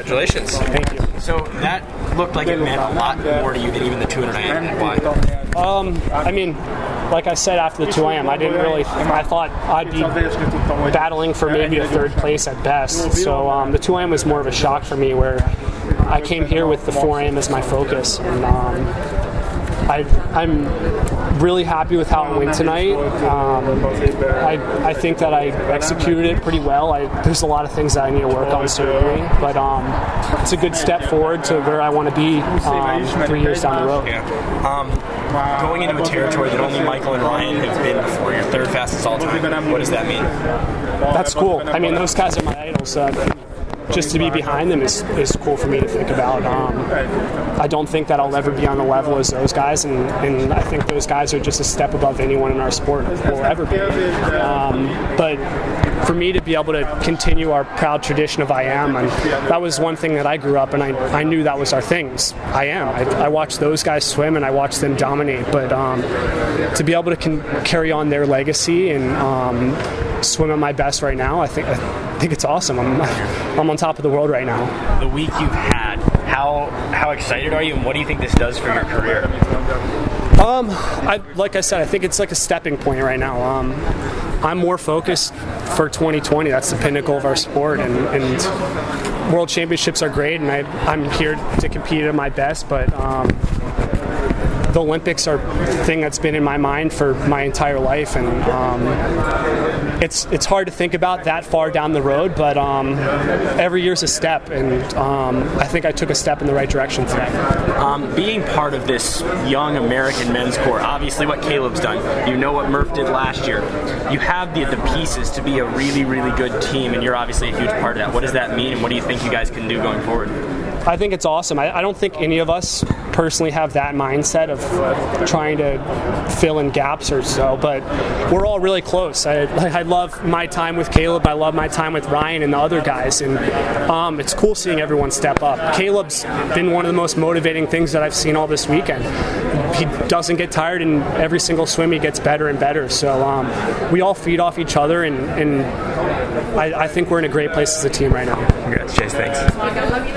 Congratulations. Thank you. So that looked like it meant a lot more to you than even the 200 IM. Why? I mean, like I said after the 2 IM, I thought I'd be battling for maybe a third place at best. So the 2 IM was more of a shock for me, where I came here with the 4 IM as my focus. And I'm really happy with how it went tonight. I think that I executed it pretty well. There's a lot of things that I need to work on, certainly, but it's a good step forward to where I want to be 3 years down the road. Yeah. Going into a territory that only Michael and Ryan have been before, your third fastest all time, what does that mean? That's cool. I mean, those guys are my idols. Just to be behind them is cool for me to think about. I don't think that I'll ever be on the level as those guys, and I think those guys are just a step above anyone in our sport will ever be. But for me to be able to continue our proud tradition of IM, and that was one thing that I grew up, and I knew that was our things. I watched those guys swim, and I watched them dominate, but to be able to carry on their legacy and swim at my best right now, I think it's awesome. I'm on top of the world right now. The week you've had, how excited are you, and what do you think this does for your career? Like I said, I think it's like a stepping point right now. I'm more focused for 2020. That's the pinnacle of our sport, and World Championships are great, and I'm here to compete at my best, but the Olympics are the thing that's been in my mind for my entire life, and it's hard to think about that far down the road, but every year's a step, and I think I took a step in the right direction today. Being part of this young American men's corps, obviously what Caleb's done, you know what Murph did last year, you have the pieces to be a really, really good team, and you're obviously a huge part of that. What does that mean, and what do you think you guys can do going forward? I think it's awesome. I don't think any of us personally have that mindset of trying to fill in gaps or so, but we're all really close. I love my time with Caleb. I love my time with Ryan and the other guys, and it's cool seeing everyone step up. Caleb's been one of the most motivating things that I've seen all this weekend. He doesn't get tired, and every single swim he gets better and better. So we all feed off each other, and I think we're in a great place as a team right now. Congrats, Chase. Thanks.